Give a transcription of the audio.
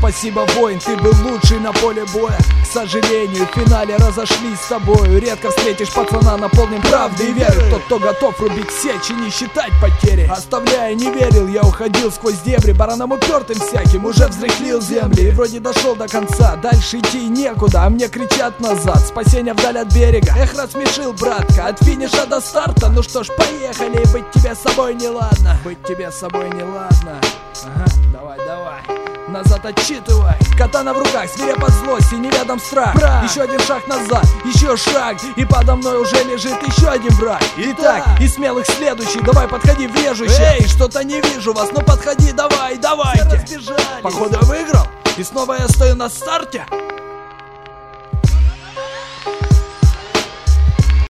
спасибо, воин, ты был лучший на поле боя. К сожалению, в финале разошлись с тобою. Редко встретишь пацана наполнен правды и веры. Тот, кто готов рубить сечь и не считать потери. Оставляя, не верил, я уходил сквозь дебри. Баранам упертым всяким уже взрыхлил земли. И вроде дошел до конца, дальше идти некуда. А мне кричат назад, спасение вдаль от берега. Эх, рассмешил, братка, от финиша до старта. Ну что ж, поехали, быть тебе с собой не ладно. Быть тебе с собой не ладно. Ага, давай, давай. Назад отчитывай. Катана в руках, свирепо злость и неведом страх. Еще один шаг назад, еще шаг, и подо мной уже лежит еще один враг. Итак, и смелых следующий, давай подходи, врежу. Эй, что-то не вижу вас, ну подходи, давай, давайте. Походу я выиграл, и снова я стою на старте.